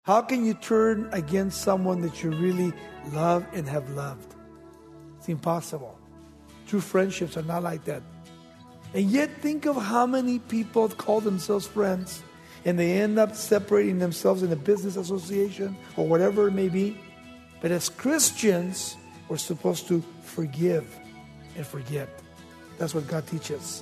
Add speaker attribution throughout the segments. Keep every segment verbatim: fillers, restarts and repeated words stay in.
Speaker 1: How can you turn against someone that you really love and have loved? It's impossible. True friendships are not like that. And yet think of how many people call themselves friends and they end up separating themselves in a business association or whatever it may be. But as Christians, we're supposed to forgive and forget. That's what God teaches.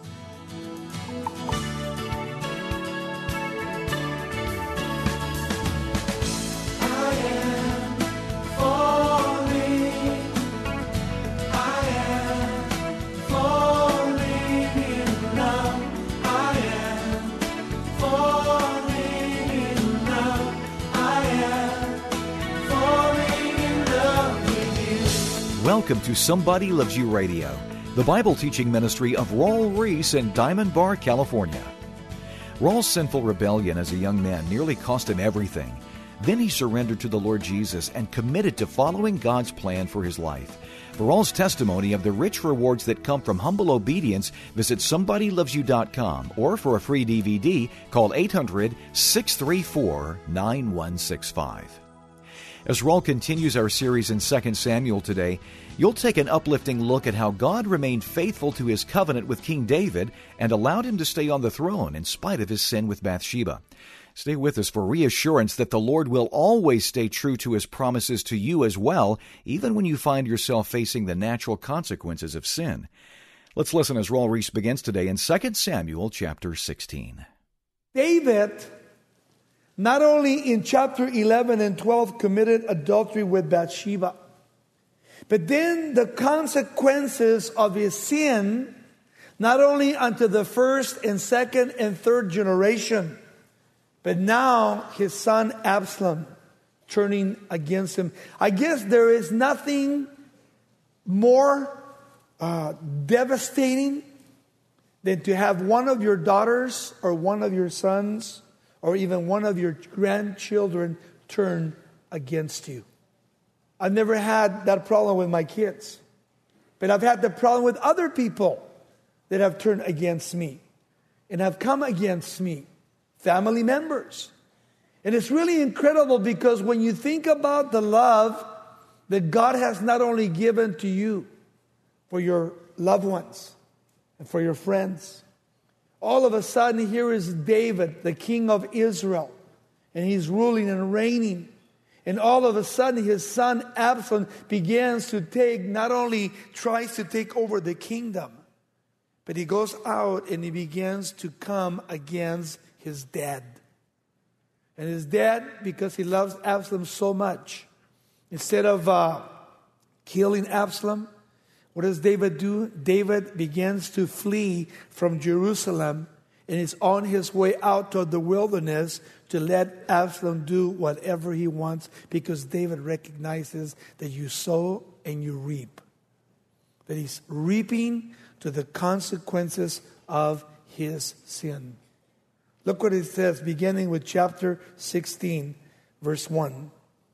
Speaker 2: Welcome to Somebody Loves You Radio, the Bible teaching ministry of Raul Ries in Diamond Bar, California. Raul's sinful rebellion as a young man nearly cost him everything. Then he surrendered to the Lord Jesus and committed to following God's plan for his life. For Raul's testimony of the rich rewards that come from humble obedience, visit somebody loves you dot com, or for a free D V D, call eight hundred, six three four, nine one six five. As Raul continues our series in Second Samuel today, you'll take an uplifting look at how God remained faithful to his covenant with King David and allowed him to stay on the throne in spite of his sin with Bathsheba. Stay with us for reassurance that the Lord will always stay true to his promises to you as well, even when you find yourself facing the natural consequences of sin. Let's listen as Raul Ries begins today in Second Samuel chapter sixteen.
Speaker 1: David, not only in chapter eleven and twelve, committed adultery with Bathsheba, but then the consequences of his sin, not only unto the first and second and third generation, but now his son Absalom turning against him. I guess there is nothing more uh, devastating than to have one of your daughters or one of your sons or even one of your grandchildren turn against you. I've never had that problem with my kids, but I've had the problem with other people that have turned against me and have come against me, family members. And it's really incredible because when you think about the love that God has not only given to you for your loved ones and for your friends, all of a sudden here is David, the king of Israel, and he's ruling and reigning. And all of a sudden, his son Absalom begins to take, not only tries to take over the kingdom, but he goes out and he begins to come against his dad. And his dad, because he loves Absalom so much, instead of uh, killing Absalom, what does David do? David begins to flee from Jerusalem and is on his way out toward the wilderness to let Absalom do whatever he wants, because David recognizes that you sow and you reap. That he's reaping to the consequences of his sin. Look what it says, beginning with chapter sixteen, verse one.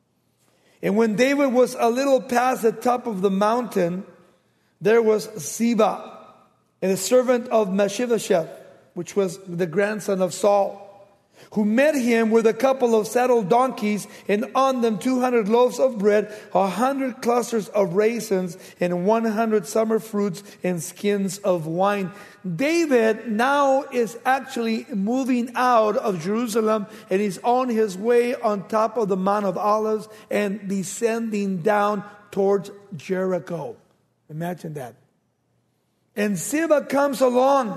Speaker 1: And when David was a little past the top of the mountain, there was Ziba, and a servant of Mephibosheth, which was the grandson of Saul, who met him with a couple of saddled donkeys, and on them two hundred loaves of bread, a hundred clusters of raisins, and one hundred summer fruits, and skins of wine. David now is actually moving out of Jerusalem, and he's on his way on top of the Mount of Olives and descending down towards Jericho. Imagine that. And Ziba comes along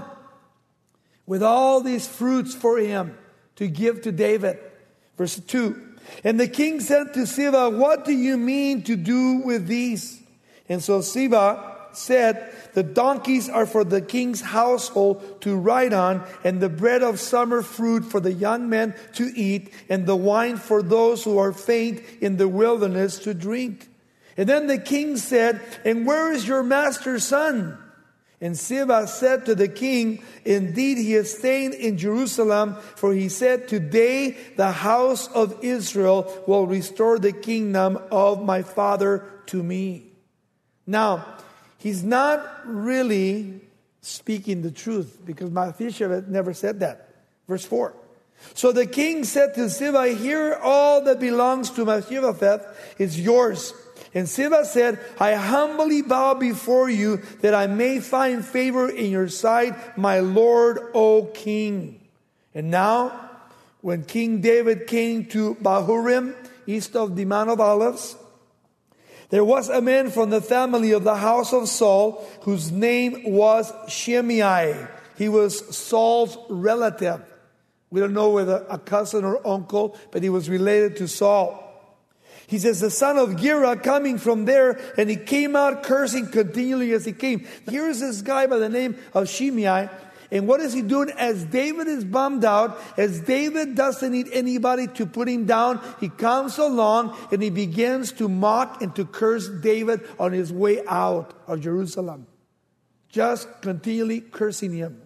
Speaker 1: with all these fruits for him to give to David. Verse two. And the king said to Ziba, "What do you mean to do with these?" And so Ziba said, "The donkeys are for the king's household to ride on, and the bread of summer fruit for the young men to eat, and the wine for those who are faint in the wilderness to drink." And then the king said, "And where is your master's son?" And Ziba said to the king, "Indeed, he is staying in Jerusalem, for he said, 'Today the house of Israel will restore the kingdom of my father to me.'" Now, he's not really speaking the truth, because Mephibosheth never said that. Verse four. So the king said to Ziba, here all that belongs to Mephibosheth is yours. And Ziba said, I humbly bow before you that I may find favor in your sight, my lord, O king. And now, when King David came to Bahurim, east of the Mount of Olives, there was a man from the family of the house of Saul whose name was Shimei. He was Saul's relative. We don't know whether a cousin or uncle, but he was related to Saul. He says, the son of Gera coming from there, and he came out cursing continually as he came. Here's this guy by the name of Shimei. And what is he doing? As David is bummed out, as David doesn't need anybody to put him down, he comes along and he begins to mock and to curse David on his way out of Jerusalem. Just continually cursing him.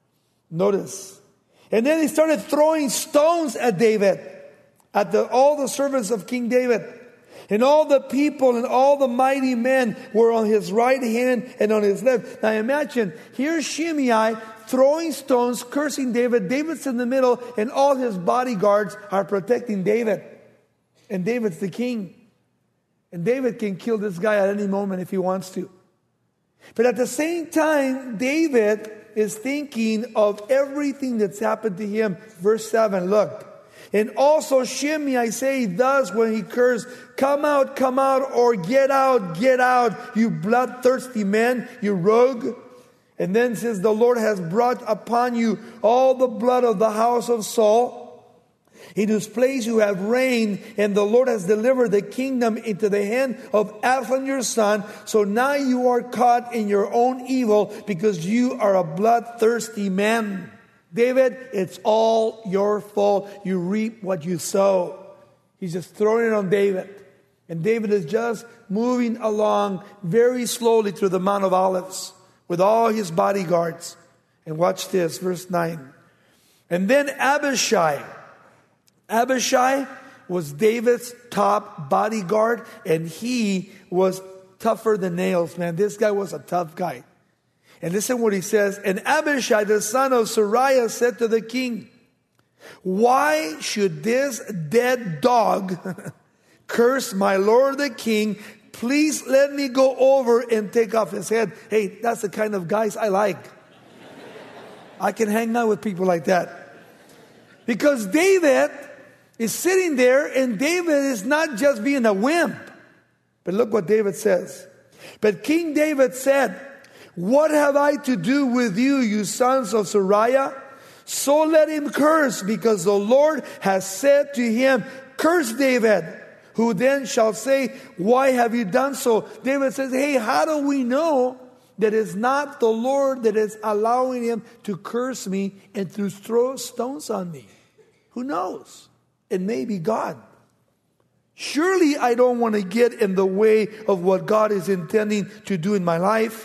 Speaker 1: Notice. And then he started throwing stones at David, at the, all the servants of King David. And all the people and all the mighty men were on his right hand and on his left. Now imagine, here's Shimei throwing stones, cursing David. David's in the middle, and all his bodyguards are protecting David. And David's the king. And David can kill this guy at any moment if he wants to. But at the same time, David is thinking of everything that's happened to him. Verse seven, look. And also Shimei say thus when he cursed, come out, come out, or get out, get out, you bloodthirsty men, you rogue. And then says, the Lord has brought upon you all the blood of the house of Saul, in whose place you have reigned, and the Lord has delivered the kingdom into the hand of Absalom your son. So now you are caught in your own evil, because you are a bloodthirsty man. David, it's all your fault. You reap what you sow. He's just throwing it on David. And David is just moving along very slowly through the Mount of Olives with all his bodyguards. And watch this, verse nine. And then Abishai. Abishai was David's top bodyguard, and he was tougher than nails, man. This guy was a tough guy. And listen what he says. And Abishai, the son of Zeruiah, said to the king, why should this dead dog curse my lord the king? Please let me go over and take off his head. Hey, that's the kind of guys I like. I can hang out with people like that. Because David is sitting there, and David is not just being a wimp. But look what David says. But King David said, what have I to do with you, you sons of Zeruiah? So let him curse, because the Lord has said to him, curse David, who then shall say, why have you done so? David says, hey, how do we know that it's not the Lord that is allowing him to curse me and to throw stones on me? Who knows? It may be God. Surely I don't want to get in the way of what God is intending to do in my life.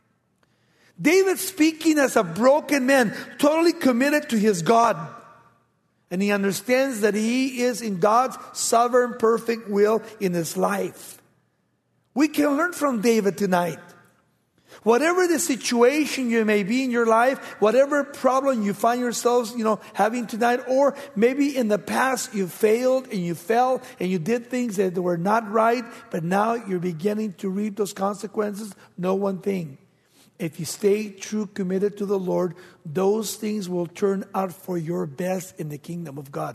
Speaker 1: David speaking as a broken man, totally committed to his God. And he understands that he is in God's sovereign, perfect will in his life. We can learn from David tonight. Whatever the situation you may be in your life, whatever problem you find yourselves, you know, having tonight, or maybe in the past you failed and you fell and you did things that were not right, but now you're beginning to reap those consequences. Know one thing. If you stay true, committed to the Lord, those things will turn out for your best in the kingdom of God.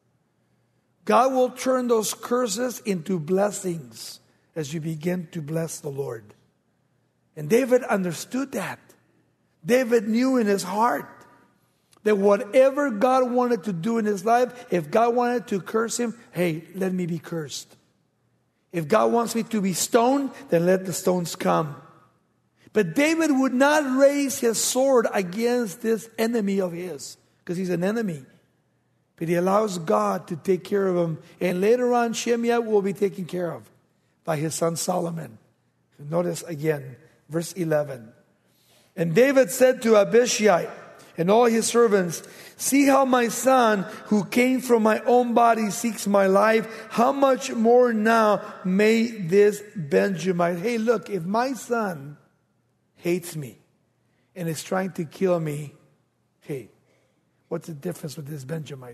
Speaker 1: God will turn those curses into blessings as you begin to bless the Lord. And David understood that. David knew in his heart that whatever God wanted to do in his life, if God wanted to curse him, hey, let me be cursed. If God wants me to be stoned, then let the stones come. But David would not raise his sword against this enemy of his, because he's an enemy. But he allows God to take care of him. And later on, Shimei will be taken care of by his son Solomon. Notice again, verse eleven. And David said to Abishai and all his servants, see how my son, who came from my own body, seeks my life. How much more now may this Benjamite. Hey, look, if my son hates me and is trying to kill me, hey, What's the difference with this Benjamite?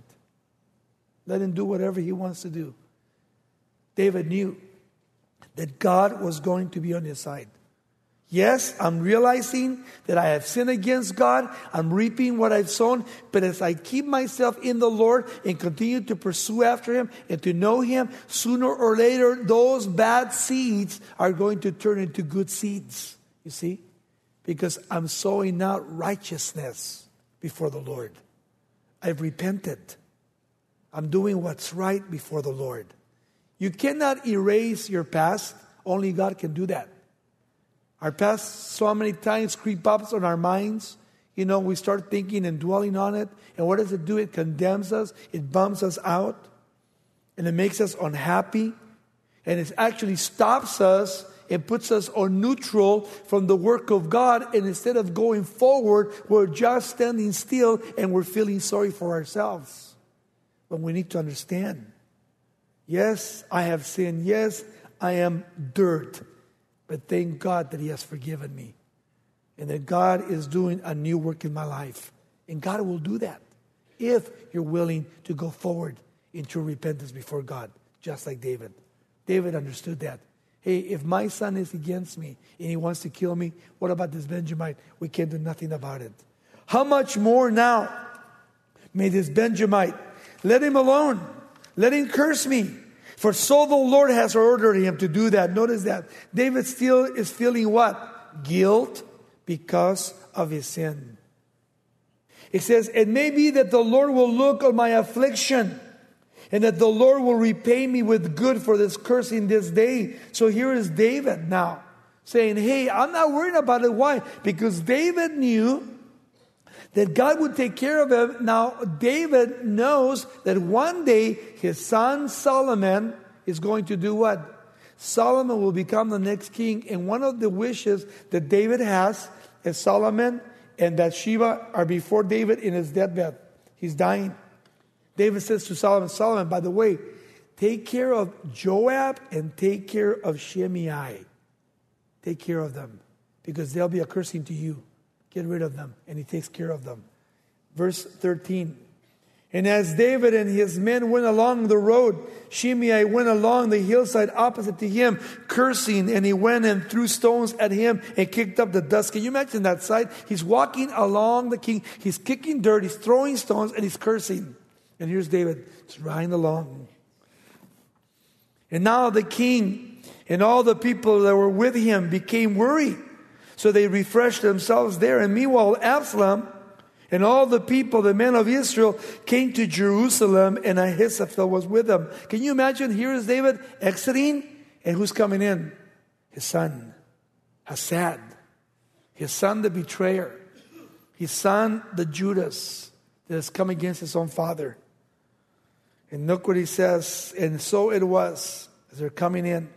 Speaker 1: Let him do whatever he wants to do. David knew that God was going to be on his side. Yes, I'm realizing that I have sinned against God. I'm reaping what I've sown. But as I keep myself in the Lord and continue to pursue after Him and to know Him, sooner or later, those bad seeds are going to turn into good seeds. You see? Because I'm sowing out righteousness before the Lord. I've repented. I'm doing what's right before the Lord. You cannot erase your past. Only God can do that. Our past so many times creep up on our minds. You know, we start thinking and dwelling on it. And what does it do? It condemns us. It bums us out. And it makes us unhappy. And it actually stops us and puts us on neutral from the work of God. And instead of going forward, we're just standing still and we're feeling sorry for ourselves. But we need to understand. Yes, I have sinned. Yes, I am dirt. But thank God that He has forgiven me. And that God is doing a new work in my life. And God will do that if you're willing to go forward in true repentance before God, just like David. David understood that. Hey, if my son is against me and he wants to kill me, what about this Benjamite? We can do nothing about it. How much more now may this Benjamite, let him alone. Let him curse me. For so the Lord has ordered him to do that. Notice that. David still is feeling what? Guilt because of his sin. It says, it may be that the Lord will look on my affliction and that the Lord will repay me with good for this cursing this day. So here is David now saying, hey, I'm not worried about it. Why? Because David knew that God would take care of him. Now, David knows that one day his son Solomon is going to do what? Solomon will become the next king. And one of the wishes that David has is Solomon and Bathsheba are before David in his deathbed. He's dying. David says to Solomon, Solomon, by the way, take care of Joab and take care of Shimei. Take care of them because they'll be a cursing to you. Get rid of them. And he takes care of them. Verse thirteen. And as David and his men went along the road, Shimei went along the hillside opposite to him, cursing, and he went and threw stones at him and kicked up the dust. Can you imagine that sight? He's walking along the king. He's kicking dirt. He's throwing stones and he's cursing. And here's David just riding along. And now the king and all the people that were with him became worried. So they refreshed themselves there. And meanwhile, Absalom and all the people, the men of Israel, came to Jerusalem, and Ahithophel was with them. Can you imagine? Here is David exiting, and who's coming in? His son, Hassad. His son, the betrayer. His son, the Judas, that has come against his own father. And look what he says. And so it was, as they're coming in,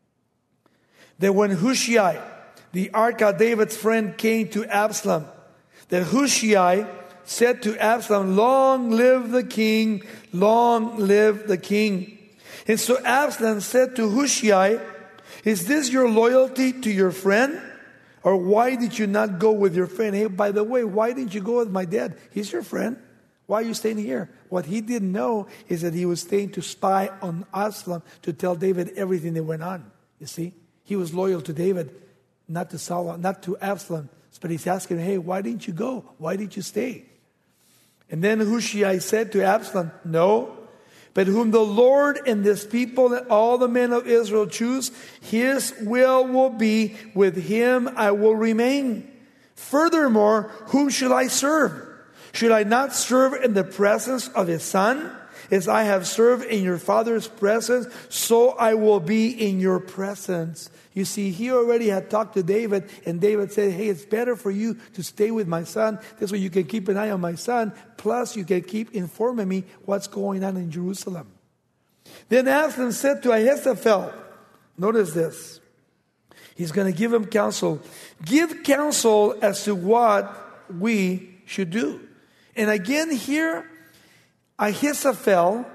Speaker 1: that when Hushai, the ark of David's friend, came to Absalom, that Hushai said to Absalom, long live the king, long live the king. And so Absalom said to Hushai, is this your loyalty to your friend? Or why did you not go with your friend? Hey, by the way, why didn't you go with my dad? He's your friend. Why are you staying here? What he didn't know is that he was staying to spy on Absalom to tell David everything that went on. You see? He was loyal to David. Not to Saul, not to Absalom. But he's asking, hey, why didn't you go? Why did you stay? And then Hushai said to Absalom, no, but whom the Lord and this people and all the men of Israel choose, his will will be, with him I will remain. Furthermore, whom shall I serve? Should I not serve in the presence of his son? As I have served in your father's presence, so I will be in your presence. You see, he already had talked to David, and David said, hey, it's better for you to stay with my son. This way you can keep an eye on my son. Plus, you can keep informing me what's going on in Jerusalem. Then Absalom said to Ahithophel, notice this. He's going to give him counsel. Give counsel as to what we should do. And again here, Ahithophel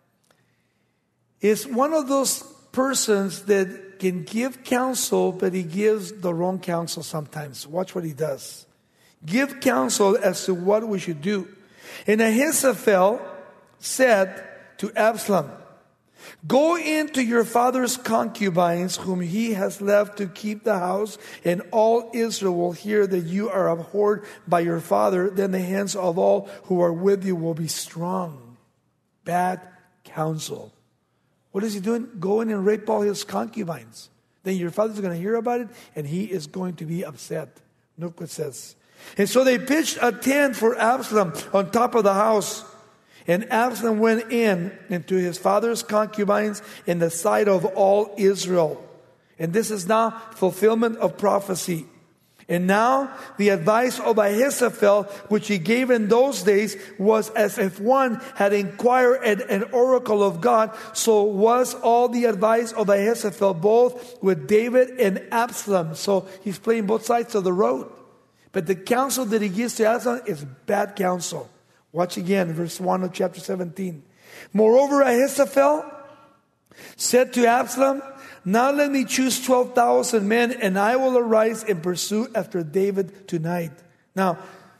Speaker 1: is one of those persons that can give counsel, but he gives the wrong counsel sometimes. Watch what he does. Give counsel as to what we should do. And Ahithophel said to Absalom, go into your father's concubines, whom he has left to keep the house, and all Israel will hear that you are abhorred by your father. Then the hands of all who are with you will be strong. Bad counsel. What is he doing? Go in and rape all his concubines. Then your father's going to hear about it, and he is going to be upset. Look what it says. And so they pitched a tent for Absalom on top of the house. And Absalom went in into his father's concubines in the sight of all Israel. And this is now fulfillment of prophecy. And now the advice of Ahithophel, which he gave in those days, was as if one had inquired at an oracle of God. So was all the advice of Ahithophel, both with David and Absalom. So he's playing both sides of the road. But the counsel that he gives to Absalom is bad counsel. Watch again, verse one of chapter seventeen. Moreover, Ahithophel said to Absalom, now let me choose twelve thousand men, and I will arise and pursue after David tonight. Now,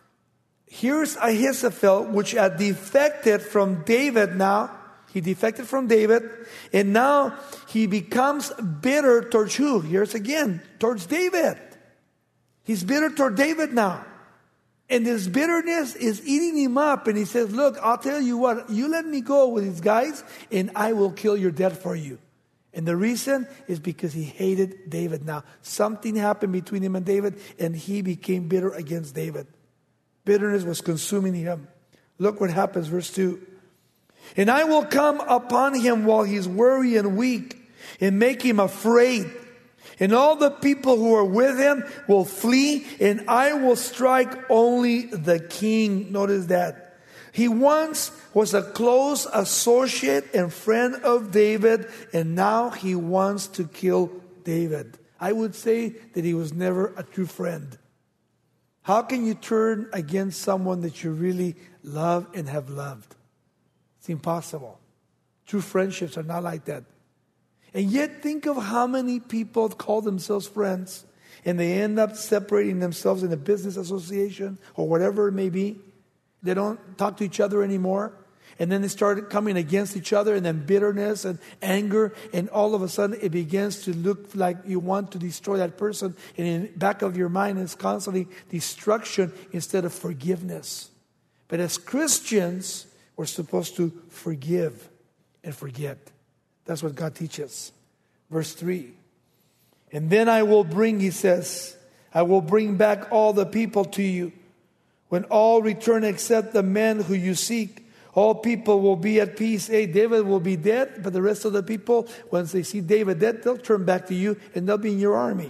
Speaker 1: here's Ahithophel, which had defected from David now. He defected from David, and now he becomes bitter towards who? Here's again, towards David. He's bitter toward David now. And this bitterness is eating him up. And he says, look, I'll tell you what, you let me go with these guys and I will kill your dead for you. And the reason is because he hated David now. Something happened between him and David and he became bitter against David. Bitterness was consuming him. Look what happens, verse two. And I will come upon him while he's weary and weak and make him afraid. And all the people who are with him will flee, and I will strike only the king. Notice that. He once was a close associate and friend of David, and now he wants to kill David. I would say that he was never a true friend. How can you turn against someone that you really love and have loved? It's impossible. True friendships are not like that. And yet think of how many people call themselves friends and they end up separating themselves in a business association or whatever it may be. They don't talk to each other anymore. And then they start coming against each other, and then bitterness and anger, and all of a sudden it begins to look like you want to destroy that person. And in the back of your mind is constantly destruction instead of forgiveness. But as Christians, we're supposed to forgive and forget. That's what God teaches. Verse three. And then I will bring, he says, I will bring back all the people to you. When all return except the men who you seek, all people will be at peace. Hey, David will be dead, but the rest of the people, once they see David dead, they'll turn back to you and they'll be in your army.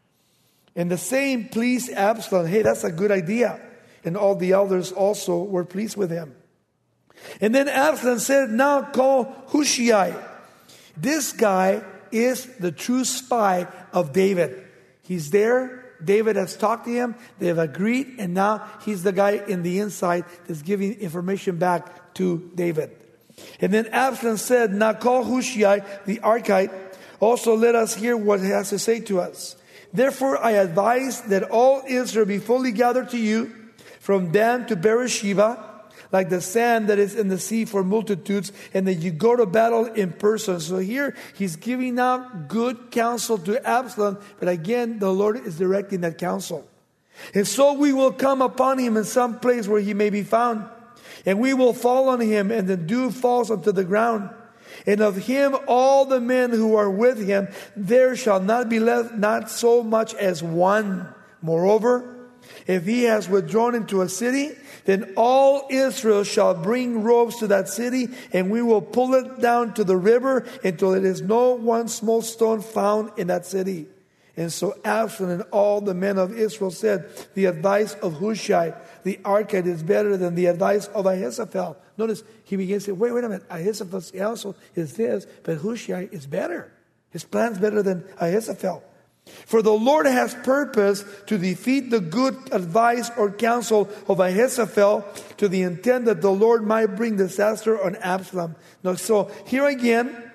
Speaker 1: And the same pleased Absalom. Hey, that's a good idea. And all the elders also were pleased with him. And then Absalom said, now call Hushai. This guy is the true spy of David. He's there. David has talked to him. They have agreed. And now he's the guy in the inside that's giving information back to David. And then Absalom said, now call Hushai the Archite. Also let us hear what he has to say to us. Therefore I advise that all Israel be fully gathered to you from Dan to Beersheba, like the sand that is in the sea for multitudes, and that you go to battle in person. So here he's giving out good counsel to Absalom, but again, the Lord is directing that counsel. And so we will come upon him in some place where he may be found, and we will fall on him, and the dew falls unto the ground. And of him all the men who are with him, there shall not be left not so much as one. Moreover, if he has withdrawn into a city, then all Israel shall bring robes to that city, and we will pull it down to the river until it is no one small stone found in that city. And so Absalom and all the men of Israel said, the advice of Hushai the Archite is better than the advice of Ahithophel. Notice he begins to say, wait, wait a minute, Ahithophel's counsel is this, but Hushai is better. His plan's better than Ahithophel. For the Lord has purposed to defeat the good advice or counsel of Ahithophel, to the intent that the Lord might bring disaster on Absalom. Now, so here again,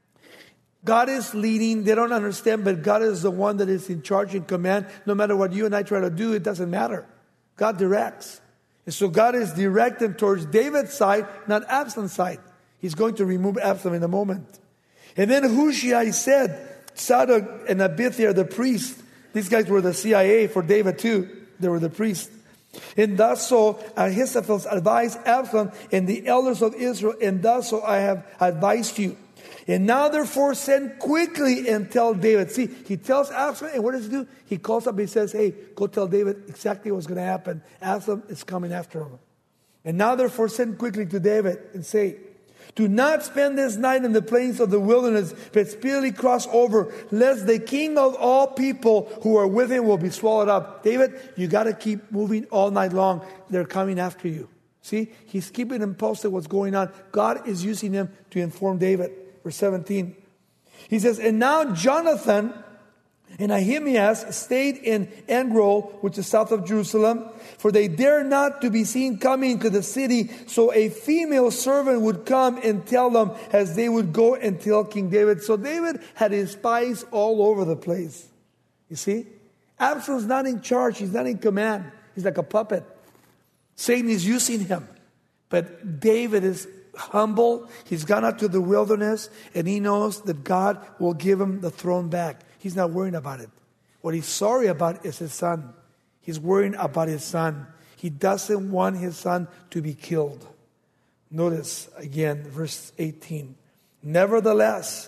Speaker 1: God is leading. They don't understand, but God is the one that is in charge and command. No matter what you and I try to do, it doesn't matter. God directs. And so God is directed towards David's side, not Absalom's side. He's going to remove Absalom in a moment. And then Hushai said, Zadok and Abithiar, the priest, these guys were the C I A for David too. They were the priests. And thus so Ahithophel advised Absalom and the elders of Israel, and thus so I have advised you. And now therefore send quickly and tell David. See, he tells Absalom, and what does he do? He calls up and he says, hey, go tell David exactly what's going to happen. Absalom is coming after him. And now therefore send quickly to David and say, do not spend this night in the plains of the wilderness, but speedily cross over, lest the king of all people who are with him will be swallowed up. David, you got to keep moving all night long. They're coming after you. See, he's keeping him posted what's going on. God is using him to inform David. Verse seventeen. He says, and now Jonathan and Ahimaaz stayed in Engrol, which is south of Jerusalem, for they dare not to be seen coming to the city. So a female servant would come and tell them as they would go and tell King David. So David had his spies all over the place. You see? Absalom's not in charge. He's not in command. He's like a puppet. Satan is using him. But David is humble. He's gone out to the wilderness, and he knows that God will give him the throne back. He's not worrying about it. What he's sorry about is his son. He's worrying about his son. He doesn't want his son to be killed. Notice again, verse eighteen. Nevertheless,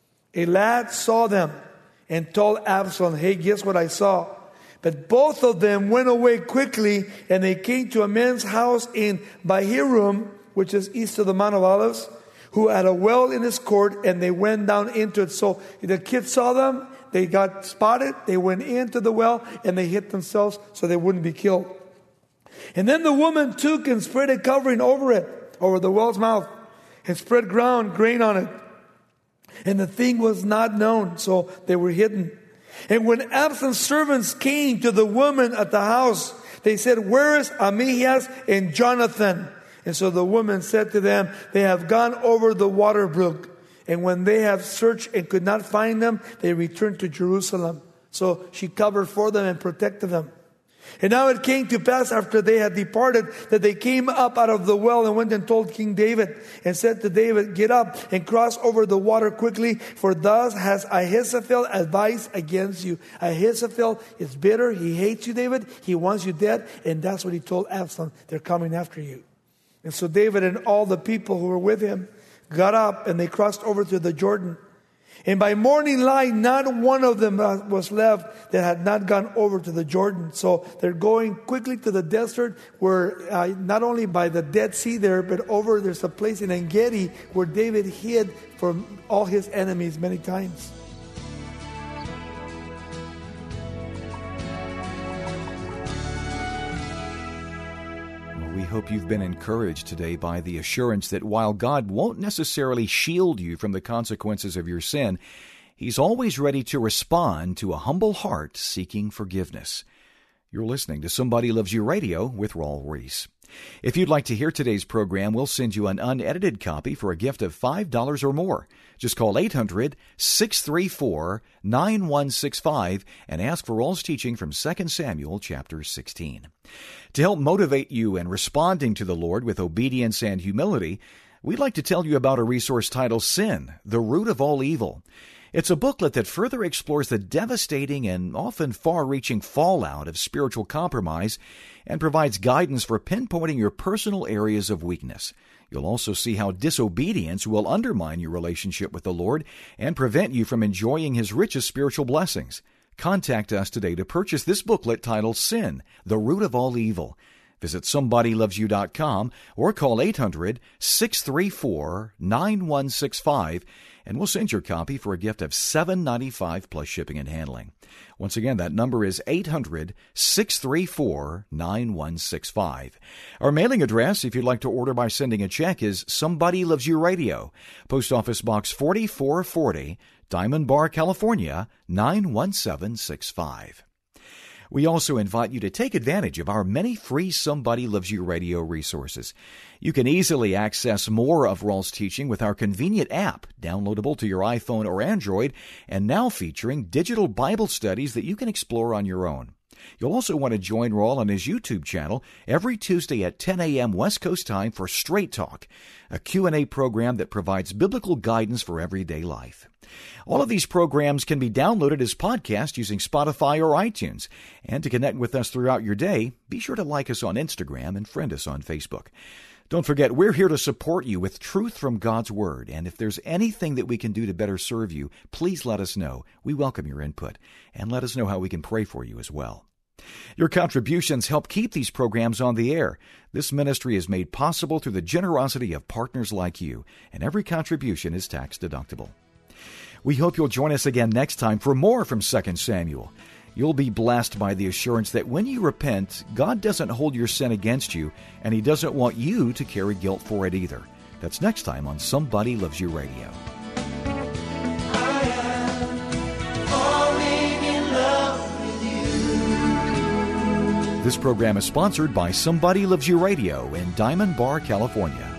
Speaker 1: a lad saw them and told Absalom, hey, guess what I saw? But both of them went away quickly, and they came to a man's house in Bahirum, which is east of the Mount of Olives, who had a well in his court, and they went down into it. So the kids saw them, they got spotted, they went into the well, and they hid themselves so they wouldn't be killed. And then the woman took and spread a covering over it, over the well's mouth, and spread ground, grain on it. And the thing was not known, so they were hidden. And when Absalom's servants came to the woman at the house, they said, where is Ahimaaz and Jonathan? And so the woman said to them, they have gone over the water brook. And when they have searched and could not find them, they returned to Jerusalem. So she covered for them and protected them. And now it came to pass after they had departed that they came up out of the well and went and told King David and said to David, get up and cross over the water quickly, for thus has Ahithophel advised against you. Ahithophel is bitter. He hates you, David. He wants you dead. And that's what he told Absalom. They're coming after you. And so David and all the people who were with him got up and they crossed over to the Jordan. And by morning light, not one of them was left that had not gone over to the Jordan. So they're going quickly to the desert where uh, not only by the Dead Sea there, but over there's a place in En-Gedi where David hid from all his enemies many times.
Speaker 2: We hope you've been encouraged today by the assurance that while God won't necessarily shield you from the consequences of your sin, He's always ready to respond to a humble heart seeking forgiveness. You're listening to Somebody Loves You Radio with Raul Ries. If you'd like to hear today's program, we'll send you an unedited copy for a gift of five dollars or more. Just call eight hundred, six three four, nine one six five and ask for Raul's teaching from Second Samuel chapter sixteen. To help motivate you in responding to the Lord with obedience and humility, we'd like to tell you about a resource titled Sin, the Root of All Evil. It's a booklet that further explores the devastating and often far-reaching fallout of spiritual compromise and provides guidance for pinpointing your personal areas of weakness. You'll also see how disobedience will undermine your relationship with the Lord and prevent you from enjoying His richest spiritual blessings. Contact us today to purchase this booklet titled Sin, the Root of All Evil. Visit somebody loves you dot com or call eight hundred, six three four, nine one six five and we'll send your copy for a gift of seven dollars and ninety-five cents plus shipping and handling. Once again, that number is eight hundred, six three four, nine one six five. Our mailing address, if you'd like to order by sending a check, is Somebody Loves You Radio, Post Office Box forty-four forty, Diamond Bar, California, nine one seven six five. We also invite you to take advantage of our many free Somebody Loves You Radio resources. You can easily access more of Raul's teaching with our convenient app, downloadable to your iPhone or Android, and now featuring digital Bible studies that you can explore on your own. You'll also want to join Raul on his YouTube channel every Tuesday at ten a.m. West Coast time for Straight Talk, a Q and A program that provides biblical guidance for everyday life. All of these programs can be downloaded as podcasts using Spotify or iTunes. And to connect with us throughout your day, be sure to like us on Instagram and friend us on Facebook. Don't forget, we're here to support you with truth from God's Word, and if there's anything that we can do to better serve you, please let us know. We welcome your input, and let us know how we can pray for you as well. Your contributions help keep these programs on the air. This ministry is made possible through the generosity of partners like you, and every contribution is tax deductible. We hope you'll join us again next time for more from Second Samuel. You'll be blessed by the assurance that when you repent, God doesn't hold your sin against you, and He doesn't want you to carry guilt for it either. That's next time on Somebody Loves You Radio.
Speaker 3: I am falling in love with you.
Speaker 2: This program is sponsored by Somebody Loves You Radio in Diamond Bar, California.